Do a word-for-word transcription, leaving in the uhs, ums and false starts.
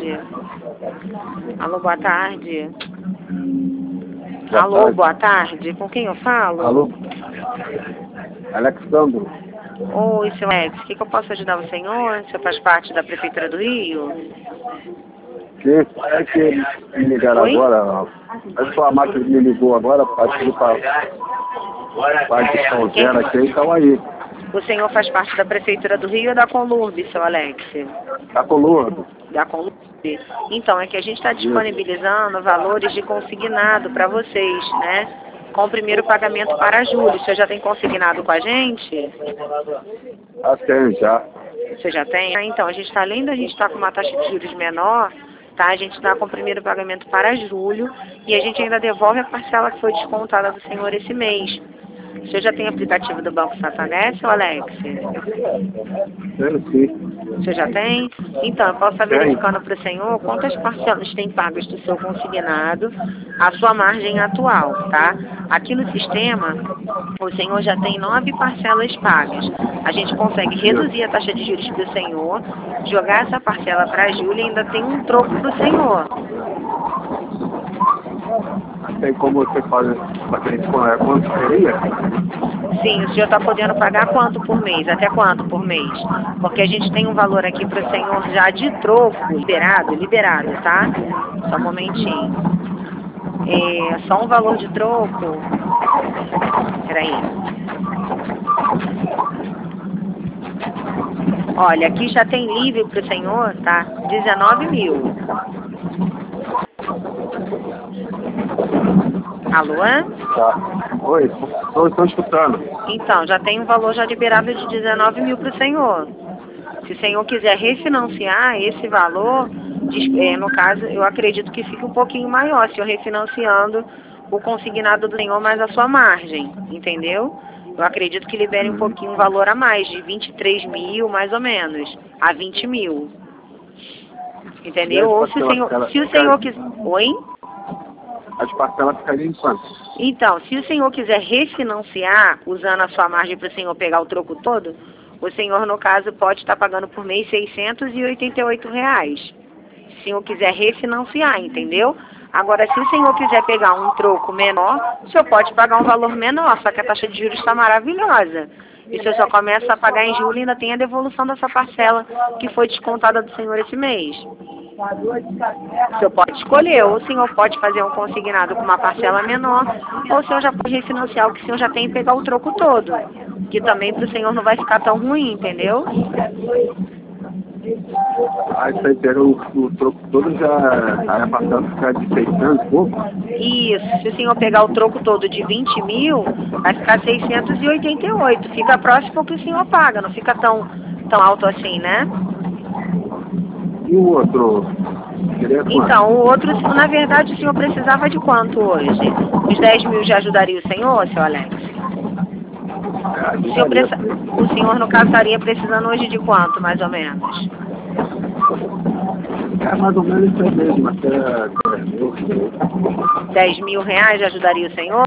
tarde. Alô, boa tarde. Boa Alô, tarde. boa tarde. Com quem eu falo? Alô? Alexandro. Oi, seu Alex. O que, que eu posso ajudar o senhor? O senhor faz parte da Prefeitura do Rio? Que é que me ligaram Oi? agora? A sua máquina me ligou agora, partiu para parte de São Zero aqui, então aí. O senhor faz parte da Prefeitura do Rio ou da Conlurb, seu Alex? Tá colorado. Da Conlurb? Então, é que a gente está disponibilizando valores de consignado para vocês, né? Com o primeiro pagamento para julho. O senhor já tem consignado com a gente? Ah, tem já. Você já tem? Ah, então, a gente está, além da gente estar com uma taxa de juros menor, tá? A gente está com o primeiro pagamento para julho e a gente ainda devolve a parcela que foi descontada do senhor esse mês. O senhor já tem aplicativo do Banco Santander, seu Alex? Tem sim. O senhor já tem? Então, eu posso estar Tem. verificando para o senhor quantas parcelas tem pagas do seu consignado, a sua margem atual, tá? Aqui no sistema, o senhor já tem nove parcelas pagas. A gente consegue reduzir a taxa de juros para o senhor, jogar essa parcela para a Júlia e ainda tem um troco para o senhor. Tem como você fazer fazer quanto seria? Sim, o senhor está podendo pagar quanto por mês? Até quanto por mês? Porque a gente tem um valor aqui para o senhor já de troco, liberado, liberado, tá? Só um momentinho. É, só um valor de troco. Peraí. Olha, aqui já tem livre para o senhor, tá? dezenove mil. Alô? Tá. Oi, estou escutando. Então, já tem um valor já liberado de dezenove mil para o senhor. Se o senhor quiser refinanciar esse valor, é, no caso, eu acredito que fique um pouquinho maior, se eu refinanciando o consignado do senhor mais a sua margem, entendeu? Eu acredito que libere um pouquinho um valor a mais, de vinte e três mil, mais ou menos, a vinte mil. Entendeu? Ou se o senhor, se o senhor quiser... Oi? As parcelas ficariam em quanto? Então, se o senhor quiser refinanciar, usando a sua margem para o senhor pegar o troco todo, o senhor, no caso, pode estar pagando por mês seiscentos e oitenta e oito reais. Se o senhor quiser refinanciar, entendeu? Agora, se o senhor quiser pegar um troco menor, o senhor pode pagar um valor menor, só que a taxa de juros está maravilhosa. E o senhor só começa a pagar em julho e ainda tem a devolução dessa parcela que foi descontada do senhor esse mês. O senhor pode escolher, ou o senhor pode fazer um consignado com uma parcela menor, ou o senhor já pode refinanciar o que o senhor já tem e pegar o troco todo. Que também para o senhor não vai ficar tão ruim, entendeu? Aí você pega o, o troco todo, já aí a parcela ficar de seiscentos e pouco? Isso, se o senhor pegar o troco todo de vinte mil, vai ficar seiscentos e oitenta e oito. Fica próximo ao que o senhor paga, não fica tão, tão alto assim, né? E o outro? Então, o outro, na verdade, o senhor precisava de quanto hoje? Os dez mil já ajudaria o senhor, seu Alex? O senhor, pressa... o senhor, no caso, estaria precisando hoje de quanto, mais ou menos? É mais ou menos isso aí mesmo, até dez mil. dez mil reais já ajudaria o senhor?